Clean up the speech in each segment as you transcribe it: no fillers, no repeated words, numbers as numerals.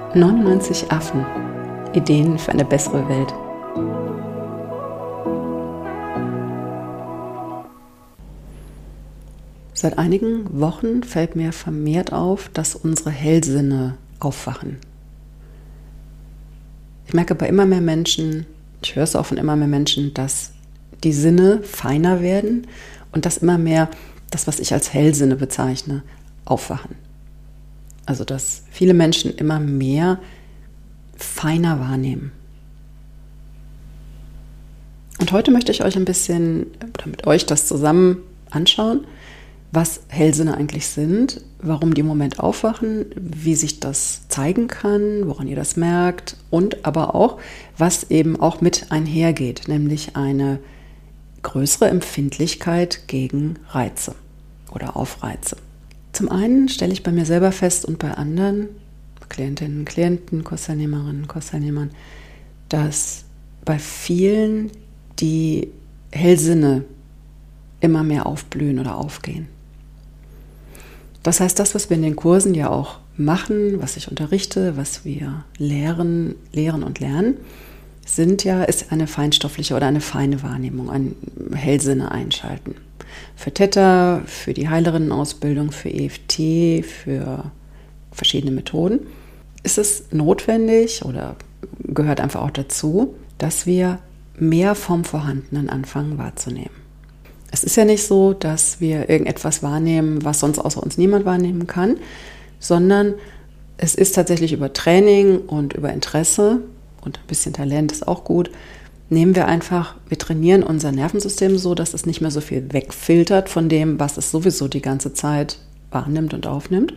99 Affen. Ideen für eine bessere Welt. Seit einigen Wochen fällt mir vermehrt auf, dass unsere Hellsinne aufwachen. Ich merke bei immer mehr Menschen, ich höre es auch von immer mehr Menschen, dass die Sinne feiner werden und dass immer mehr das, was ich als Hellsinne bezeichne, aufwachen. Also dass viele Menschen immer mehr feiner wahrnehmen. Und heute möchte ich euch ein bisschen, oder mit euch das zusammen anschauen, was Hellsinne eigentlich sind, warum die im Moment aufwachen, wie sich das zeigen kann, woran ihr das merkt und aber auch, was eben auch mit einhergeht, nämlich eine größere Empfindlichkeit gegen Reize oder auf Reize. Zum einen stelle ich bei mir selber fest und bei anderen Klientinnen, Klienten, Kursteilnehmerinnen, Kursteilnehmern, dass bei vielen die Hellsinne immer mehr aufblühen oder aufgehen. Das heißt, das, was wir in den Kursen ja auch machen, was ich unterrichte, was wir lehren und lernen, ist eine feinstoffliche oder eine feine Wahrnehmung, ein Hellsinne einschalten. Für Theta, für die Heilerinnenausbildung, für EFT, für verschiedene Methoden ist es notwendig oder gehört einfach auch dazu, dass wir mehr vom Vorhandenen anfangen wahrzunehmen. Es ist ja nicht so, dass wir irgendetwas wahrnehmen, was sonst außer uns niemand wahrnehmen kann, sondern es ist tatsächlich über Training und über Interesse und ein bisschen Talent ist auch gut, wir trainieren unser Nervensystem so, dass es nicht mehr so viel wegfiltert von dem, was es sowieso die ganze Zeit wahrnimmt und aufnimmt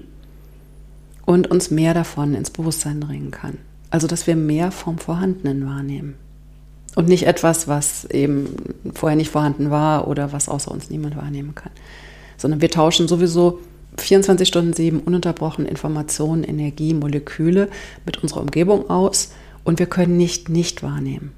und uns mehr davon ins Bewusstsein bringen kann. Also, dass wir mehr vom Vorhandenen wahrnehmen und nicht etwas, was eben vorher nicht vorhanden war oder was außer uns niemand wahrnehmen kann, sondern wir tauschen sowieso 24/7 ununterbrochen Informationen, Energie, Moleküle mit unserer Umgebung aus und wir können nicht wahrnehmen.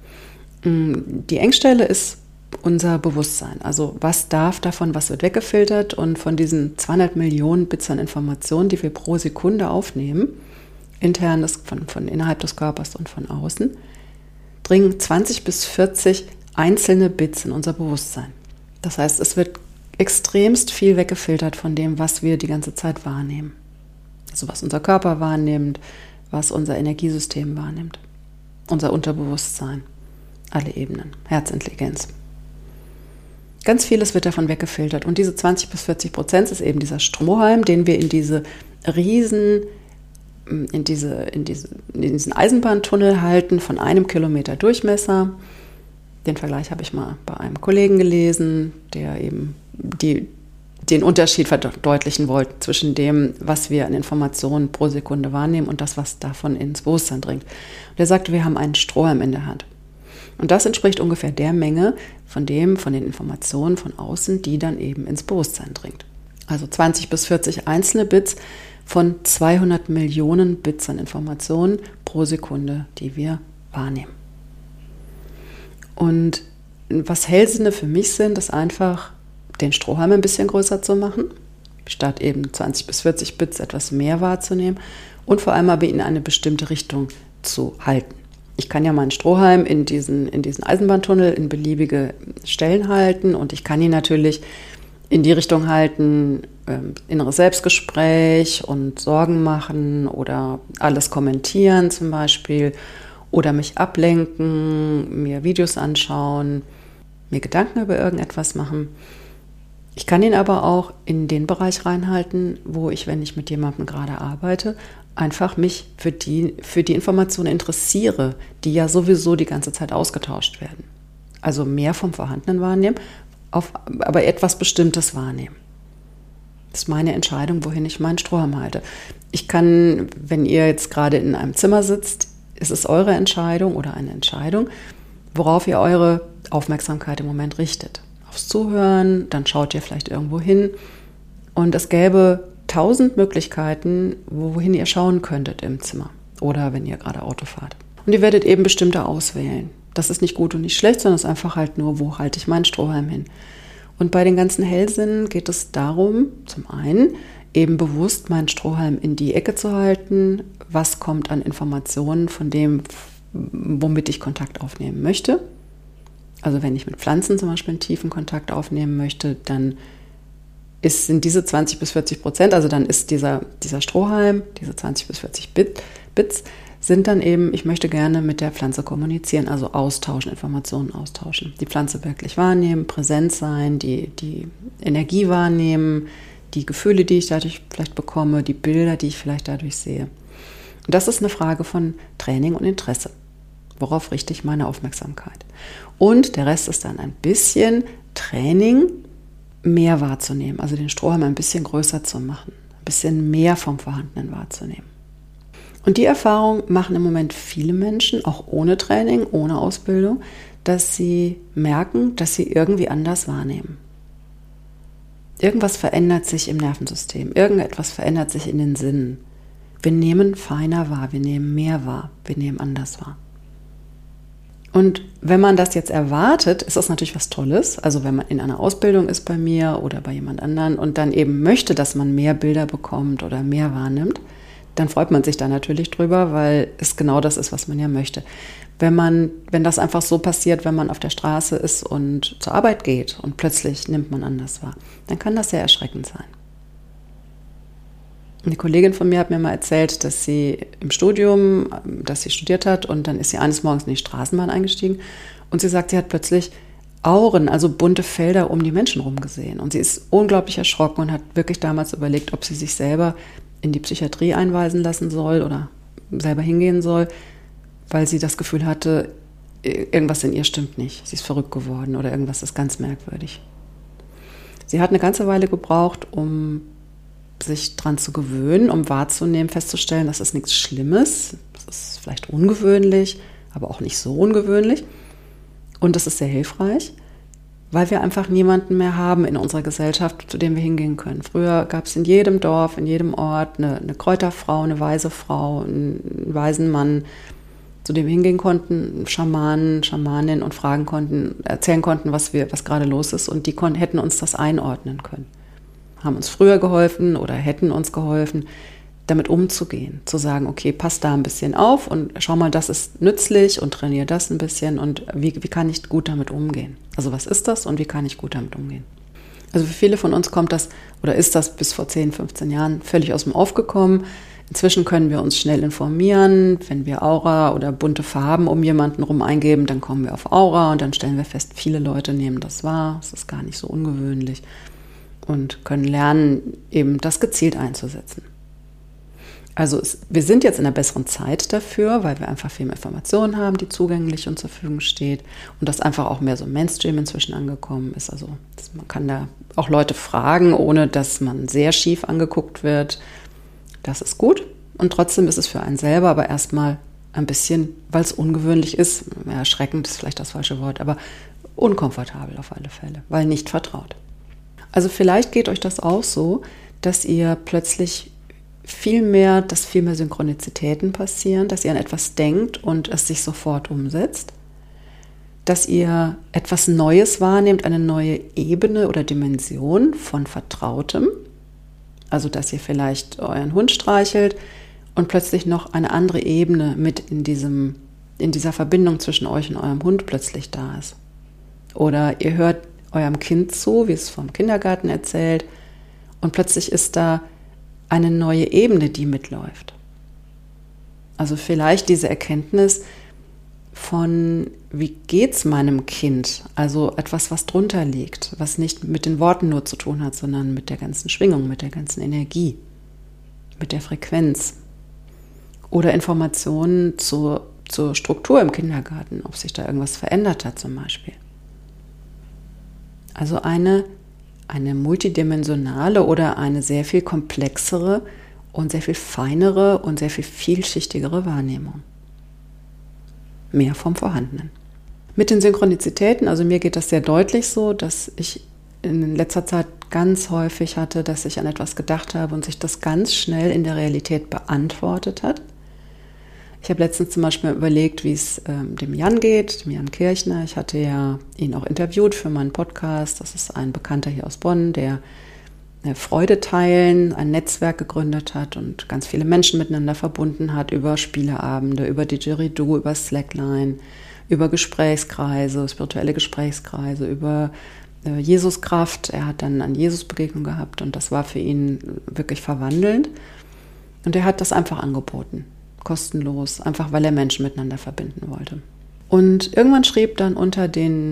Die Engstelle ist unser Bewusstsein. Also was darf davon, was wird weggefiltert und von diesen 200 Millionen Bits an Informationen, die wir pro Sekunde aufnehmen, intern von innerhalb des Körpers und von außen, dringen 20 bis 40 einzelne Bits in unser Bewusstsein. Das heißt, es wird extremst viel weggefiltert von dem, was wir die ganze Zeit wahrnehmen. Also was unser Körper wahrnimmt, was unser Energiesystem wahrnimmt, unser Unterbewusstsein. Alle Ebenen, Herzintelligenz. Ganz vieles wird davon weggefiltert und diese 20-40% ist eben dieser Strohhalm, den wir in diesen Eisenbahntunnel halten von 1 Kilometer Durchmesser. Den Vergleich habe ich mal bei einem Kollegen gelesen, der eben den Unterschied verdeutlichen wollte zwischen dem, was wir an Informationen pro Sekunde wahrnehmen und das, was davon ins Bewusstsein dringt. Und er sagte, wir haben einen Strohhalm in der Hand. Und das entspricht ungefähr der Menge von den Informationen von außen, die dann eben ins Bewusstsein dringt. Also 20 bis 40 einzelne Bits von 200 Millionen Bits an Informationen pro Sekunde, die wir wahrnehmen. Und was Hellsinne für mich sind, ist einfach, den Strohhalm ein bisschen größer zu machen, statt eben 20 bis 40 Bits etwas mehr wahrzunehmen und vor allem aber in eine bestimmte Richtung zu halten. Ich kann ja meinen Strohhalm in diesen Eisenbahntunnel in beliebige Stellen halten und ich kann ihn natürlich in die Richtung halten, inneres Selbstgespräch und Sorgen machen oder alles kommentieren zum Beispiel oder mich ablenken, mir Videos anschauen, mir Gedanken über irgendetwas machen. Ich kann ihn aber auch in den Bereich reinhalten, wo ich, wenn ich mit jemandem gerade arbeite, einfach mich für die Informationen interessiere, die ja sowieso die ganze Zeit ausgetauscht werden. Also mehr vom Vorhandenen wahrnehmen, aber etwas Bestimmtes wahrnehmen. Das ist meine Entscheidung, wohin ich meinen Strohhalm halte. Ich kann, wenn ihr jetzt gerade in einem Zimmer sitzt, ist es eure Entscheidung oder eine Entscheidung, worauf ihr eure Aufmerksamkeit im Moment richtet. Aufs Zuhören, dann schaut ihr vielleicht irgendwo hin und es gäbe 1000 Möglichkeiten, wohin ihr schauen könntet im Zimmer oder wenn ihr gerade Auto fahrt. Und ihr werdet eben bestimmte auswählen. Das ist nicht gut und nicht schlecht, sondern es ist einfach halt nur, wo halte ich meinen Strohhalm hin. Und bei den ganzen Hellsinnen geht es darum, zum einen eben bewusst meinen Strohhalm in die Ecke zu halten, was kommt an Informationen von dem, womit ich Kontakt aufnehmen möchte. Also wenn ich mit Pflanzen zum Beispiel einen tiefen Kontakt aufnehmen möchte, dann sind diese 20-40%, also dann ist dieser Strohhalm, diese 20-40 Bits, sind dann eben, ich möchte gerne mit der Pflanze kommunizieren, also austauschen, Informationen austauschen. Die Pflanze wirklich wahrnehmen, präsent sein, die Energie wahrnehmen, die Gefühle, die ich dadurch vielleicht bekomme, die Bilder, die ich vielleicht dadurch sehe. Und das ist eine Frage von Training und Interesse. Worauf richte ich meine Aufmerksamkeit? Und der Rest ist dann ein bisschen Training, mehr wahrzunehmen, also den Strohhalm ein bisschen größer zu machen, ein bisschen mehr vom Vorhandenen wahrzunehmen. Und die Erfahrung machen im Moment viele Menschen, auch ohne Training, ohne Ausbildung, dass sie merken, dass sie irgendwie anders wahrnehmen. Irgendwas verändert sich im Nervensystem, irgendetwas verändert sich in den Sinnen. Wir nehmen feiner wahr, wir nehmen mehr wahr, wir nehmen anders wahr. Und wenn man das jetzt erwartet, ist das natürlich was Tolles. Also wenn man in einer Ausbildung ist bei mir oder bei jemand anderen und dann eben möchte, dass man mehr Bilder bekommt oder mehr wahrnimmt, dann freut man sich da natürlich drüber, weil es genau das ist, was man ja möchte. Wenn das einfach so passiert, wenn man auf der Straße ist und zur Arbeit geht und plötzlich nimmt man anders wahr, dann kann das sehr erschreckend sein. Eine Kollegin von mir hat mir mal erzählt, dass sie im Studium, dass sie studiert hat und dann ist sie eines Morgens in die Straßenbahn eingestiegen und sie sagt, sie hat plötzlich Auren, also bunte Felder um die Menschen rum gesehen und sie ist unglaublich erschrocken und hat wirklich damals überlegt, ob sie sich selber in die Psychiatrie einweisen lassen soll oder selber hingehen soll, weil sie das Gefühl hatte, irgendwas in ihr stimmt nicht. Sie ist verrückt geworden oder irgendwas ist ganz merkwürdig. Sie hat eine ganze Weile gebraucht, um sich dran zu gewöhnen, um wahrzunehmen, festzustellen, das ist nichts Schlimmes, das ist vielleicht ungewöhnlich, aber auch nicht so ungewöhnlich. Und das ist sehr hilfreich, weil wir einfach niemanden mehr haben in unserer Gesellschaft, zu dem wir hingehen können. Früher gab es in jedem Dorf, in jedem Ort eine Kräuterfrau, eine weise Frau, einen weisen Mann, zu dem wir hingehen konnten, Schamanen, Schamaninnen und fragen konnten, erzählen konnten, was gerade los ist. Und die hätten uns das einordnen können. Haben uns früher geholfen oder hätten uns geholfen, damit umzugehen. Zu sagen, okay, pass da ein bisschen auf und schau mal, das ist nützlich und trainiere das ein bisschen und wie kann ich gut damit umgehen? Also was ist das und wie kann ich gut damit umgehen? Also für viele von uns kommt das oder ist das bis vor 10, 15 Jahren völlig aus dem Off gekommen. Inzwischen können wir uns schnell informieren. Wenn wir Aura oder bunte Farben um jemanden rum eingeben, dann kommen wir auf Aura und dann stellen wir fest, viele Leute nehmen das wahr. Es ist gar nicht so ungewöhnlich und können lernen, eben das gezielt einzusetzen. Also wir sind jetzt in einer besseren Zeit dafür, weil wir einfach viel mehr Informationen haben, die zugänglich und zur Verfügung steht und das einfach auch mehr so Mainstream inzwischen angekommen ist. Also man kann da auch Leute fragen, ohne dass man sehr schief angeguckt wird. Das ist gut und trotzdem ist es für einen selber aber erstmal ein bisschen, weil es ungewöhnlich ist, erschreckend ist vielleicht das falsche Wort, aber unkomfortabel auf alle Fälle, weil nicht vertraut. Also vielleicht geht euch das auch so, dass ihr plötzlich viel mehr Synchronizitäten passieren, dass ihr an etwas denkt und es sich sofort umsetzt, dass ihr etwas Neues wahrnehmt, eine neue Ebene oder Dimension von Vertrautem, also dass ihr vielleicht euren Hund streichelt und plötzlich noch eine andere Ebene mit in dieser Verbindung zwischen euch und eurem Hund plötzlich da ist. Oder ihr hört eurem Kind zu, wie es vom Kindergarten erzählt und plötzlich ist da eine neue Ebene, die mitläuft. Also vielleicht diese Erkenntnis von, wie geht's meinem Kind? Also etwas, was drunter liegt, was nicht mit den Worten nur zu tun hat, sondern mit der ganzen Schwingung, mit der ganzen Energie, mit der Frequenz. Oder Informationen zur Struktur im Kindergarten, ob sich da irgendwas verändert hat zum Beispiel. Also eine multidimensionale oder eine sehr viel komplexere und sehr viel feinere und sehr viel vielschichtigere Wahrnehmung. Mehr vom Vorhandenen. Mit den Synchronizitäten, also mir geht das sehr deutlich so, dass ich in letzter Zeit ganz häufig hatte, dass ich an etwas gedacht habe und sich das ganz schnell in der Realität beantwortet hat. Ich habe letztens zum Beispiel überlegt, wie es dem Jan geht, dem Jan Kirchner. Ich hatte ja ihn auch interviewt für meinen Podcast. Das ist ein Bekannter hier aus Bonn, der Freude teilen, ein Netzwerk gegründet hat und ganz viele Menschen miteinander verbunden hat über Spieleabende, über Didgeridoo, über Slackline, über Gesprächskreise, spirituelle Gesprächskreise, über Jesuskraft. Er hat dann eine Jesusbegegnung gehabt und das war für ihn wirklich verwandelnd. Und er hat das einfach angeboten, kostenlos, einfach weil er Menschen miteinander verbinden wollte. Und irgendwann schrieb dann unter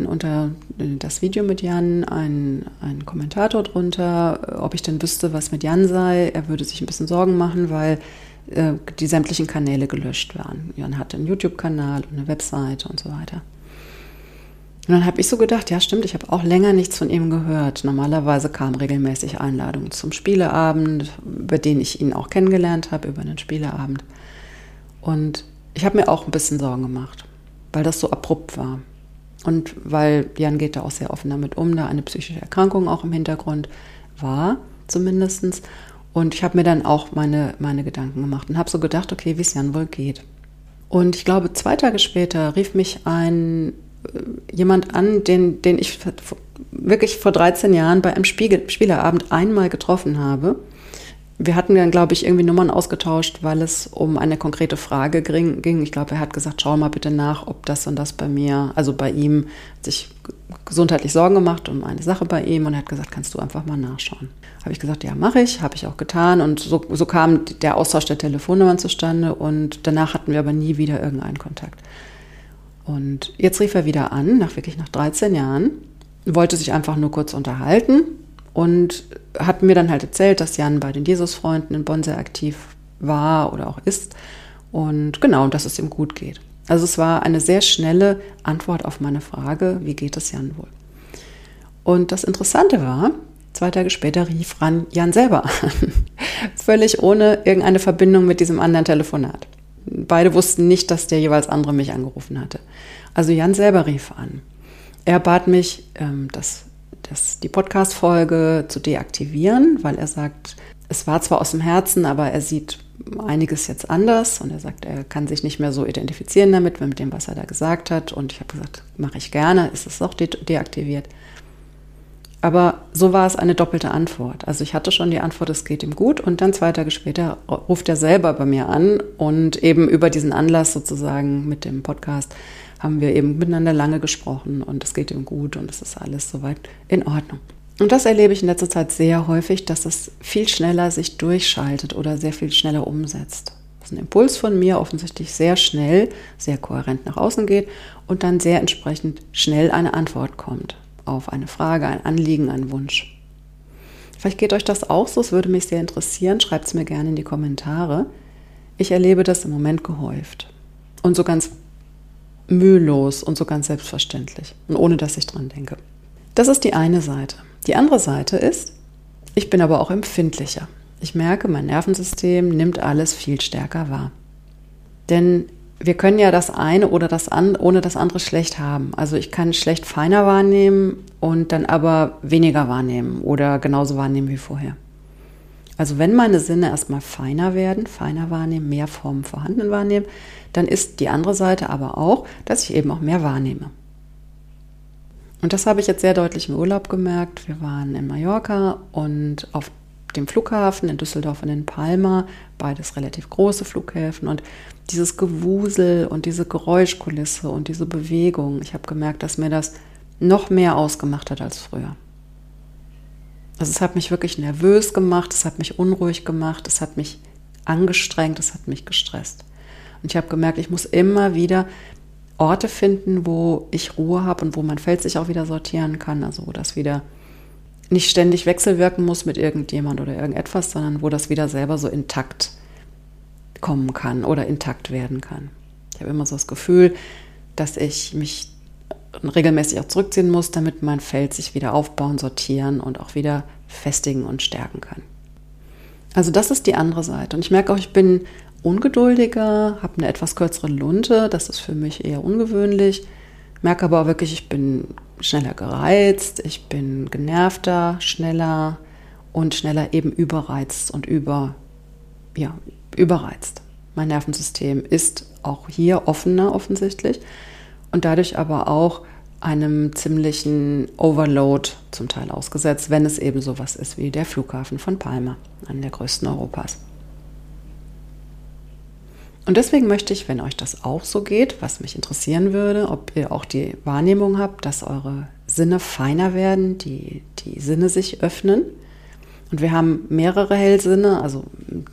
das Video mit Jan ein Kommentator drunter, ob ich denn wüsste, was mit Jan sei. Er würde sich ein bisschen Sorgen machen, weil die sämtlichen Kanäle gelöscht waren. Jan hatte einen YouTube-Kanal und eine Webseite und so weiter. Und dann habe ich so gedacht, ja stimmt, ich habe auch länger nichts von ihm gehört. Normalerweise kamen regelmäßig Einladungen zum Spieleabend, über den ich ihn auch kennengelernt habe, über einen Spieleabend. Und ich habe mir auch ein bisschen Sorgen gemacht, weil das so abrupt war. Und weil Jan geht da auch sehr offen damit um, da eine psychische Erkrankung auch im Hintergrund war, zumindest. Und ich habe mir dann auch meine Gedanken gemacht und habe so gedacht, okay, wie es Jan wohl geht. Und ich glaube, 2 Tage später rief mich jemand an, den ich wirklich vor 13 Jahren bei einem Spieleabend einmal getroffen habe. Wir hatten dann, glaube ich, irgendwie Nummern ausgetauscht, weil es um eine konkrete Frage ging. Ich glaube, er hat gesagt, schau mal bitte nach, ob das und das bei mir, also bei ihm, hat sich gesundheitlich Sorgen gemacht um eine Sache bei ihm und er hat gesagt, kannst du einfach mal nachschauen. Habe ich gesagt, ja, mache ich, habe ich auch getan und so kam der Austausch der Telefonnummern zustande und danach hatten wir aber nie wieder irgendeinen Kontakt. Und jetzt rief er wieder an, nach 13 Jahren, wollte sich einfach nur kurz unterhalten und hat mir dann halt erzählt, dass Jan bei den Jesusfreunden in Bonn sehr aktiv war oder auch ist und genau, dass es ihm gut geht. Also es war eine sehr schnelle Antwort auf meine Frage, wie geht es Jan wohl? Und das Interessante war, 2 Tage später rief Jan selber an, völlig ohne irgendeine Verbindung mit diesem anderen Telefonat. Beide wussten nicht, dass der jeweils andere mich angerufen hatte. Also Jan selber rief an. Er bat mich, die Podcast-Folge zu deaktivieren, weil er sagt, es war zwar aus dem Herzen, aber er sieht einiges jetzt anders und er sagt, er kann sich nicht mehr so identifizieren damit, mit dem, was er da gesagt hat. Und ich habe gesagt, mache ich gerne, ist es auch deaktiviert. Aber so war es eine doppelte Antwort. Also ich hatte schon die Antwort, es geht ihm gut und dann 2 Tage später ruft er selber bei mir an und eben über diesen Anlass sozusagen mit dem Podcast haben wir eben miteinander lange gesprochen und es geht ihm gut und es ist alles soweit in Ordnung. Und das erlebe ich in letzter Zeit sehr häufig, dass es viel schneller sich durchschaltet oder sehr viel schneller umsetzt. Dass ein Impuls von mir offensichtlich sehr schnell, sehr kohärent nach außen geht und dann sehr entsprechend schnell eine Antwort kommt auf eine Frage, ein Anliegen, einen Wunsch. Vielleicht geht euch das auch so, es würde mich sehr interessieren, schreibt es mir gerne in die Kommentare. Ich erlebe das im Moment gehäuft und so ganz mühelos und so ganz selbstverständlich und ohne, dass ich dran denke. Das ist die eine Seite. Die andere Seite ist, ich bin aber auch empfindlicher. Ich merke, mein Nervensystem nimmt alles viel stärker wahr. Denn wir können ja das eine oder ohne das andere schlecht haben. Also ich kann schlecht feiner wahrnehmen und dann aber weniger wahrnehmen oder genauso wahrnehmen wie vorher. Also wenn meine Sinne erstmal feiner werden, feiner wahrnehmen, mehr vom Vorhandenen wahrnehmen, dann ist die andere Seite aber auch, dass ich eben auch mehr wahrnehme. Und das habe ich jetzt sehr deutlich im Urlaub gemerkt. Wir waren in Mallorca und auf dem Flughafen in Düsseldorf und in Palma, beides relativ große Flughäfen und dieses Gewusel und diese Geräuschkulisse und diese Bewegung, ich habe gemerkt, dass mir das noch mehr ausgemacht hat als früher. Also es hat mich wirklich nervös gemacht, es hat mich unruhig gemacht, es hat mich angestrengt, es hat mich gestresst. Und ich habe gemerkt, ich muss immer wieder Orte finden, wo ich Ruhe habe und wo mein Feld sich auch wieder sortieren kann, also wo das wieder nicht ständig wechselwirken muss mit irgendjemand oder irgendetwas, sondern wo das wieder selber so intakt kommen kann oder intakt werden kann. Ich habe immer so das Gefühl, dass ich mich regelmäßig auch zurückziehen muss, damit mein Feld sich wieder aufbauen, sortieren und auch wieder festigen und stärken kann. Also das ist die andere Seite. Und ich merke auch, ich bin ungeduldiger, habe eine etwas kürzere Lunte, das ist für mich eher ungewöhnlich. Merke aber auch wirklich, ich bin schneller gereizt, ich bin genervter, schneller und schneller eben überreizt und überreizt. Mein Nervensystem ist auch hier offener offensichtlich und dadurch aber auch einem ziemlichen Overload zum Teil ausgesetzt, wenn es eben sowas ist wie der Flughafen von Palma, einer der größten Europas. Und deswegen möchte ich, wenn euch das auch so geht, was mich interessieren würde, ob ihr auch die Wahrnehmung habt, dass eure Sinne feiner werden, die Sinne sich öffnen. Und wir haben mehrere Hellsinne, also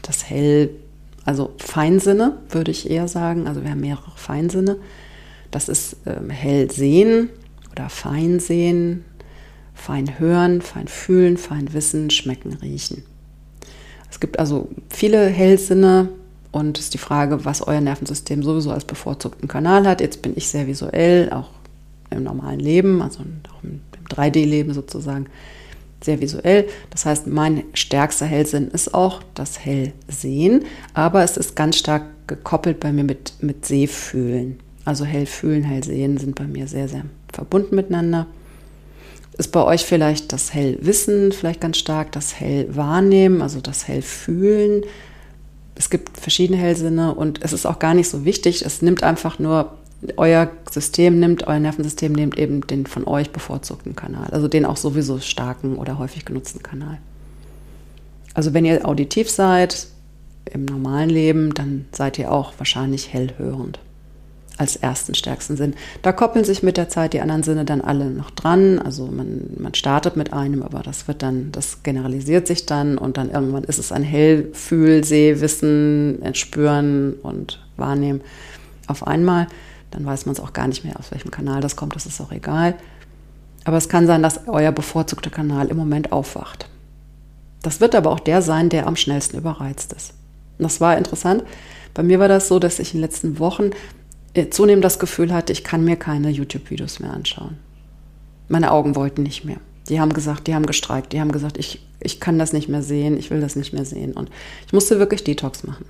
Feinsinne würde ich eher sagen, also wir haben mehrere Feinsinne. Das ist hell sehen oder fein sehen, fein hören, fein fühlen, fein wissen, schmecken, riechen. Es gibt also viele Hellsinne und es ist die Frage, was euer Nervensystem sowieso als bevorzugten Kanal hat. Jetzt bin ich sehr visuell, auch im normalen Leben, also auch im 3D-Leben sozusagen, sehr visuell. Das heißt, mein stärkster Hellsinn ist auch das Hellsehen, aber es ist ganz stark gekoppelt bei mir mit Sehfühlen. Also Hellfühlen, Hellsehen sind bei mir sehr, sehr verbunden miteinander. Ist bei euch vielleicht das Hellwissen vielleicht ganz stark, das Hellwahrnehmen, also das Hellfühlen. Es gibt verschiedene Hellsinne und es ist auch gar nicht so wichtig. Es nimmt einfach nur, euer Nervensystem nimmt eben den von euch bevorzugten Kanal, also den auch sowieso starken oder häufig genutzten Kanal. Also wenn ihr auditiv seid im normalen Leben, dann seid ihr auch wahrscheinlich hellhörend als ersten stärksten Sinn. Da koppeln sich mit der Zeit die anderen Sinne dann alle noch dran. Also man startet mit einem, aber das generalisiert sich dann und dann irgendwann ist es ein Hellfühl, Seh, Wissen, Spüren und Wahrnehmen auf einmal. Dann weiß man es auch gar nicht mehr, aus welchem Kanal das kommt, das ist auch egal. Aber es kann sein, dass euer bevorzugter Kanal im Moment aufwacht. Das wird aber auch der sein, der am schnellsten überreizt ist. Und das war interessant. Bei mir war das so, dass ich in den letzten Wochen zunehmend das Gefühl hatte, ich kann mir keine YouTube-Videos mehr anschauen. Meine Augen wollten nicht mehr. Die haben gestreikt, die haben gesagt, ich kann das nicht mehr sehen, ich will das nicht mehr sehen. Und ich musste wirklich Detox machen.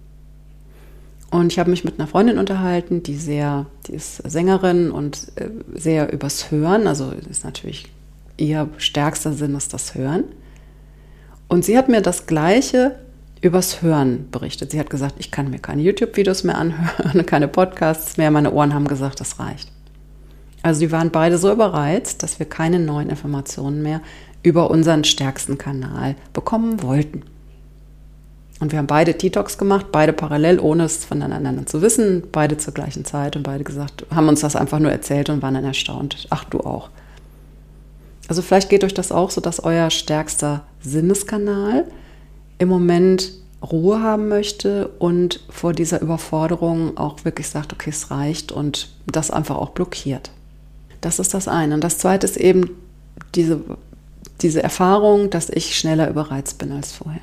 Und ich habe mich mit einer Freundin unterhalten, die ist Sängerin und sehr übers Hören, also ist natürlich ihr stärkster Sinn ist das Hören. Und sie hat mir das Gleiche übers Hören berichtet. Sie hat gesagt, ich kann mir keine YouTube-Videos mehr anhören, keine Podcasts mehr. Meine Ohren haben gesagt, das reicht. Also die waren beide so überreizt, dass wir keine neuen Informationen mehr über unseren stärksten Kanal bekommen wollten. Und wir haben beide Detox gemacht, beide parallel, ohne es voneinander zu wissen, beide zur gleichen Zeit und beide haben uns das einfach nur erzählt und waren dann erstaunt. Ach, du auch. Also vielleicht geht euch das auch so, dass euer stärkster Sinneskanal im Moment Ruhe haben möchte und vor dieser Überforderung auch wirklich sagt, okay, es reicht und das einfach auch blockiert. Das ist das eine. Und das zweite ist eben diese Erfahrung, dass ich schneller überreizt bin als vorher.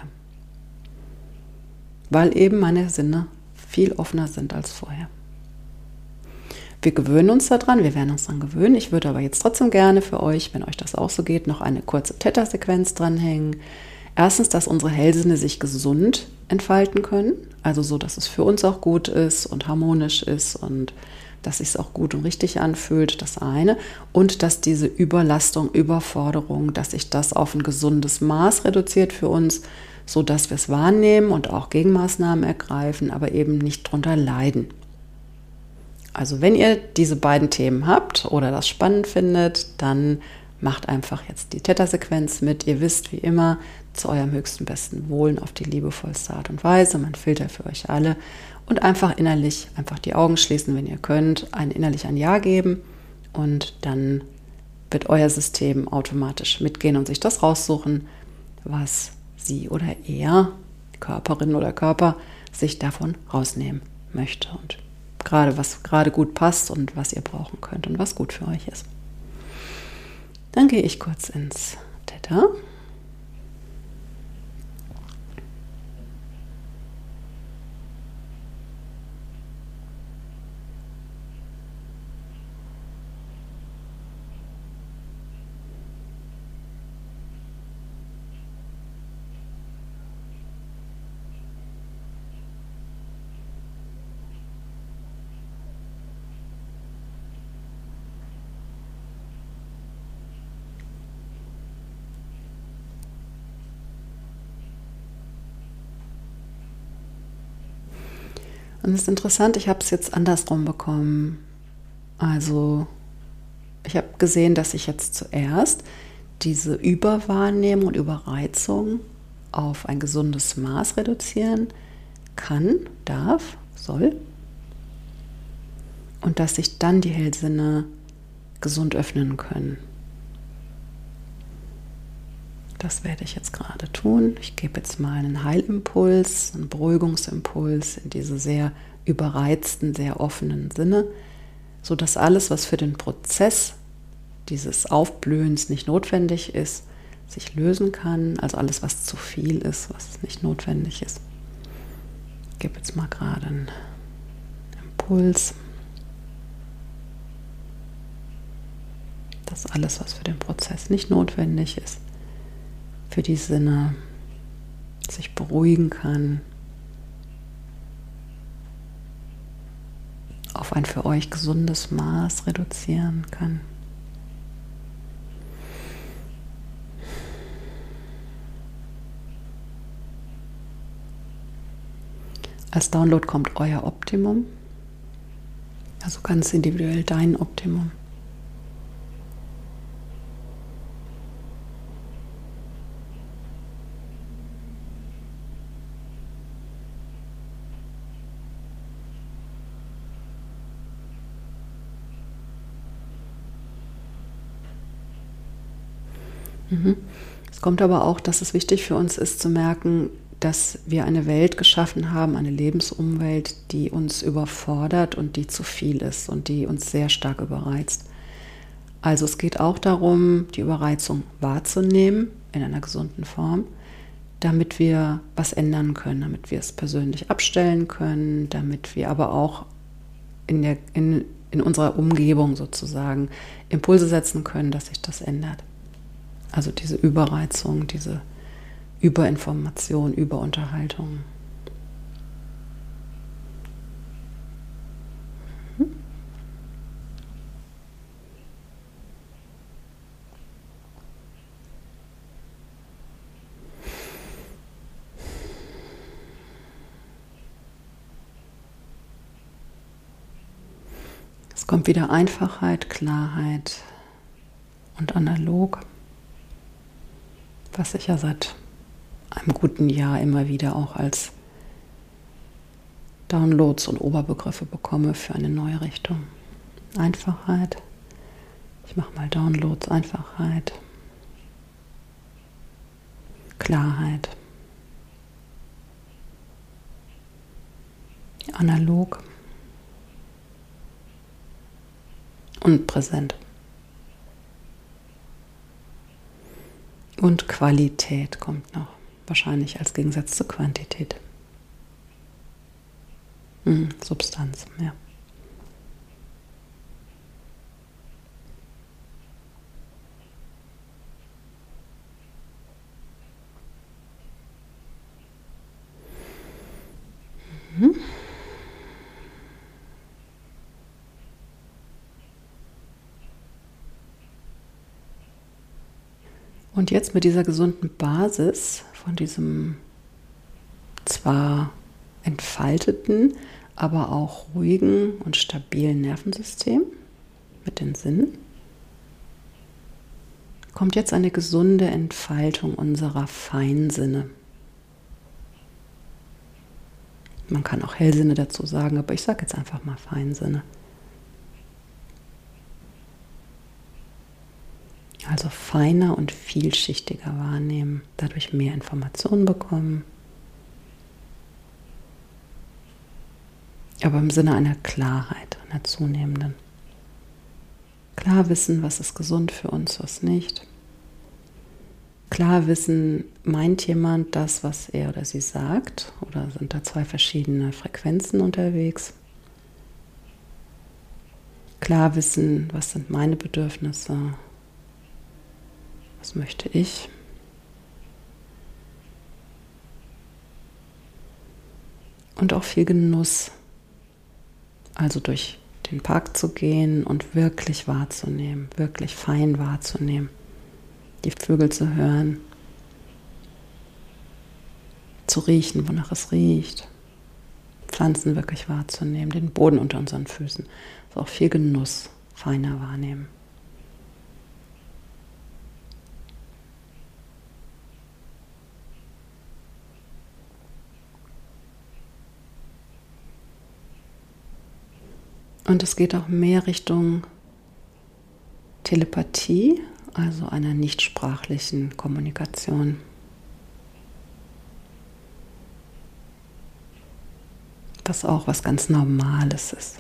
Weil eben meine Sinne viel offener sind als vorher. Wir gewöhnen uns daran, wir werden uns daran gewöhnen. Ich würde aber jetzt trotzdem gerne für euch, wenn euch das auch so geht, noch eine kurze Theta-Sequenz dranhängen. Erstens, dass unsere Hellsinne sich gesund entfalten können, also so, dass es für uns auch gut ist und harmonisch ist und dass es sich auch gut und richtig anfühlt, das eine. Und dass diese Überlastung, Überforderung, dass sich das auf ein gesundes Maß reduziert für uns, so dass wir es wahrnehmen und auch Gegenmaßnahmen ergreifen, aber eben nicht drunter leiden. Also wenn ihr diese beiden Themen habt oder das spannend findet, dann macht einfach jetzt die Theta-Sequenz mit. Ihr wisst, wie immer, zu eurem höchsten, besten Wohlen auf die liebevollste Art und Weise. Man filtert für euch alle und einfach innerlich, einfach die Augen schließen, wenn ihr könnt, innerlich ein Ja geben und dann wird euer System automatisch mitgehen und sich das raussuchen, was sie oder er, Körperin oder Körper, sich davon rausnehmen möchte und was gerade gut passt und was ihr brauchen könnt und was gut für euch ist. Dann gehe ich kurz ins Theta. Und es ist interessant, ich habe es jetzt andersrum bekommen. Also Ich habe gesehen, dass ich jetzt zuerst diese Überwahrnehmung und Überreizung auf ein gesundes Maß reduzieren kann, darf, soll. Und dass sich dann die Hellsinne gesund öffnen können. Das werde ich jetzt gerade tun. Ich gebe jetzt mal einen Heilimpuls, einen Beruhigungsimpuls in diese sehr überreizten, sehr offenen Sinne, sodass alles, was für den Prozess dieses Aufblühens nicht notwendig ist, sich lösen kann. Also alles, was zu viel ist, was nicht notwendig ist. Ich gebe jetzt mal gerade einen Impuls. Dass alles, was für den Prozess nicht notwendig ist, für die Sinne sich beruhigen kann, auf ein für euch gesundes Maß reduzieren kann. Als Download kommt euer Optimum, also ganz individuell dein Optimum. Es kommt aber auch, dass es wichtig für uns ist zu merken, dass wir eine Welt geschaffen haben, eine Lebensumwelt, die uns überfordert und die zu viel ist und die uns sehr stark überreizt. Also es geht auch darum, die Überreizung wahrzunehmen in einer gesunden Form, damit wir was ändern können, damit wir es persönlich abstellen können, damit wir aber auch in unserer Umgebung sozusagen Impulse setzen können, dass sich das ändert. Also diese Überreizung, diese Überinformation, Überunterhaltung. Es kommt wieder Einfachheit, Klarheit und analog, was ich ja seit einem guten Jahr immer wieder auch als Downloads und Oberbegriffe bekomme für eine neue Richtung. Einfachheit. Ich mache mal Downloads, Einfachheit. Klarheit. Analog. Und präsent. Und Qualität kommt noch, wahrscheinlich als Gegensatz zur Quantität. Substanz, ja. Und jetzt mit dieser gesunden Basis von diesem zwar entfalteten, aber auch ruhigen und stabilen Nervensystem mit den Sinnen, kommt jetzt eine gesunde Entfaltung unserer Feinsinne. Man kann auch Hellsinne dazu sagen, aber ich sage jetzt einfach mal Feinsinne. Also feiner und vielschichtiger wahrnehmen, dadurch mehr Informationen bekommen. Aber im Sinne einer Klarheit, einer zunehmenden. Klar wissen, was ist gesund für uns, was nicht. Klar wissen, meint jemand das, was er oder sie sagt? Oder sind da zwei verschiedene Frequenzen unterwegs? Klar wissen, was sind meine Bedürfnisse? Was möchte ich? Und auch viel Genuss. Also durch den Park zu gehen und wirklich wahrzunehmen, wirklich fein wahrzunehmen. Die Vögel zu hören, zu riechen, wonach es riecht. Pflanzen wirklich wahrzunehmen, den Boden unter unseren Füßen. Also auch viel Genuss, feiner wahrnehmen. Und es geht auch mehr Richtung Telepathie, also einer nichtsprachlichen Kommunikation. Was auch was ganz Normales ist.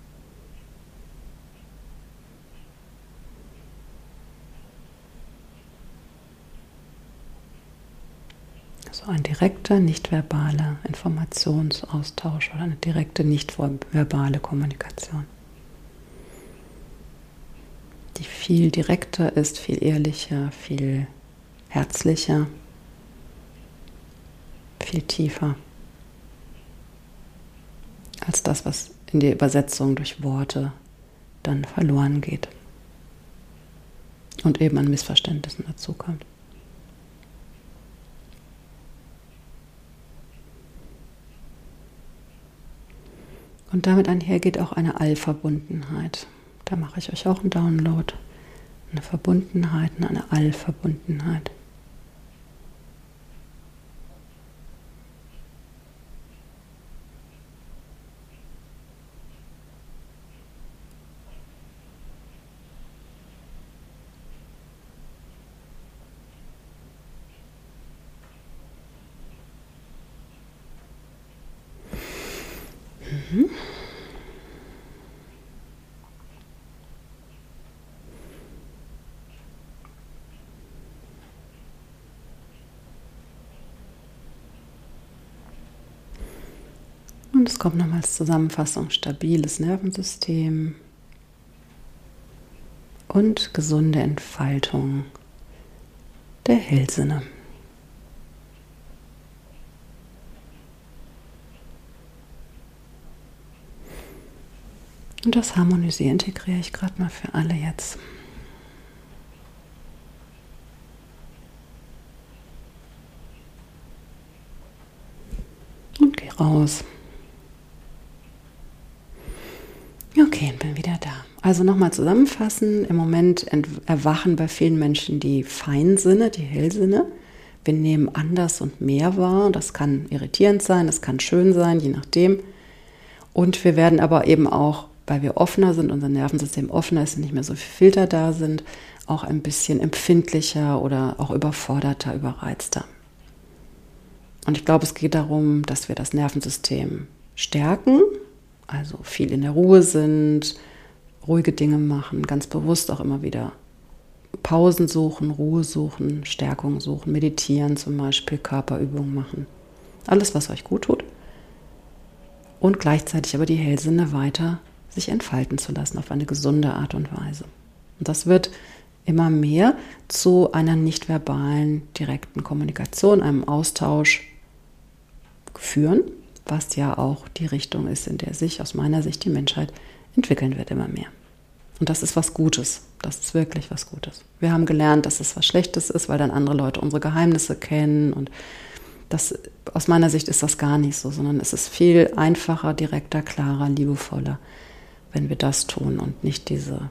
So ein direkter, nicht-verbaler Informationsaustausch oder eine direkte, nicht-verbale Kommunikation, die viel direkter ist, viel ehrlicher, viel herzlicher, viel tiefer als das, was in der Übersetzung durch Worte dann verloren geht und eben an Missverständnissen dazu kommt. Und damit einhergeht auch eine Allverbundenheit. Da mache ich euch auch einen Download. Eine Verbundenheit und eine Allverbundenheit. Und es kommt nochmal als Zusammenfassung: stabiles Nervensystem und gesunde Entfaltung der Hellsinne. Und das Harmonisieren integriere ich gerade mal für alle jetzt. Und gehe raus. Okay, und bin wieder da. Also nochmal zusammenfassen. Im Moment erwachen bei vielen Menschen die Feinsinne, die Hellsinne. Wir nehmen anders und mehr wahr. Das kann irritierend sein, das kann schön sein, je nachdem. Und wir werden aber eben auch, weil wir offener sind, unser Nervensystem offener ist und nicht mehr so viele Filter da sind, auch ein bisschen empfindlicher oder auch überforderter, überreizter. Und ich glaube, es geht darum, dass wir das Nervensystem stärken, also viel in der Ruhe sind, ruhige Dinge machen, ganz bewusst auch immer wieder Pausen suchen, Ruhe suchen, Stärkung suchen, meditieren zum Beispiel, Körperübungen machen. Alles, was euch gut tut. Und gleichzeitig aber die Hellsinne weiter sich entfalten zu lassen auf eine gesunde Art und Weise. Und das wird immer mehr zu einer nicht verbalen, direkten Kommunikation, einem Austausch führen, was ja auch die Richtung ist, in der sich aus meiner Sicht die Menschheit entwickeln wird immer mehr. Und das ist was Gutes. Das ist wirklich was Gutes. Wir haben gelernt, dass es was Schlechtes ist, weil dann andere Leute unsere Geheimnisse kennen. Und das, aus meiner Sicht ist das gar nicht so, sondern es ist viel einfacher, direkter, klarer, liebevoller, wenn wir das tun und nicht diese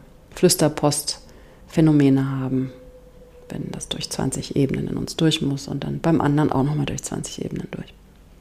Flüsterpost-Phänomene haben, wenn das durch 20 Ebenen in uns durch muss und dann beim anderen auch nochmal durch 20 Ebenen durch.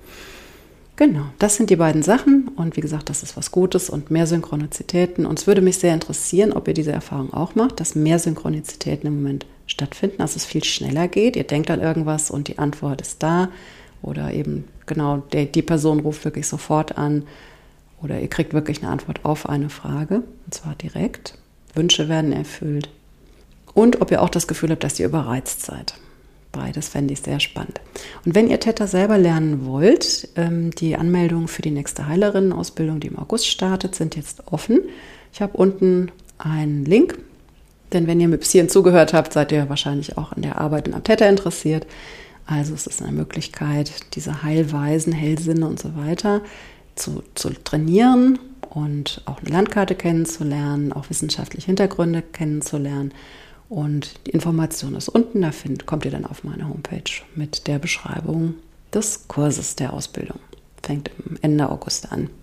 Genau, das sind die beiden Sachen und wie gesagt, das ist was Gutes und mehr Synchronizitäten. Und es würde mich sehr interessieren, ob ihr diese Erfahrung auch macht, dass mehr Synchronizitäten im Moment stattfinden, dass es viel schneller geht. Ihr denkt an irgendwas und die Antwort ist da oder eben genau, die Person ruft wirklich sofort an oder ihr kriegt wirklich eine Antwort auf eine Frage und zwar direkt. Wünsche werden erfüllt und ob ihr auch das Gefühl habt, dass ihr überreizt seid. Beides fände ich sehr spannend. Und wenn ihr Theta selber lernen wollt, die Anmeldungen für die nächste Heilerinnen-Ausbildung, die im August startet, sind jetzt offen. Ich habe unten einen Link, denn wenn ihr mir bis hierhin zugehört habt, seid ihr wahrscheinlich auch an der Arbeit und am Theta interessiert. Also es ist eine Möglichkeit, diese Heilweisen, Hellsinne und so weiter zu trainieren und auch eine Landkarte kennenzulernen, auch wissenschaftliche Hintergründe kennenzulernen. Und die Information ist unten, da kommt ihr dann auf meine Homepage mit der Beschreibung des Kurses der Ausbildung. Fängt Ende August an.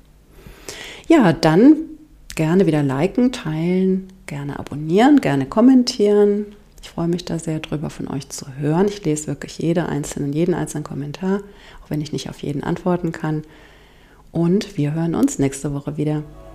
Ja, dann gerne wieder liken, teilen, gerne abonnieren, gerne kommentieren. Ich freue mich da sehr drüber, von euch zu hören. Ich lese wirklich jeden einzelnen Kommentar, auch wenn ich nicht auf jeden antworten kann. Und wir hören uns nächste Woche wieder.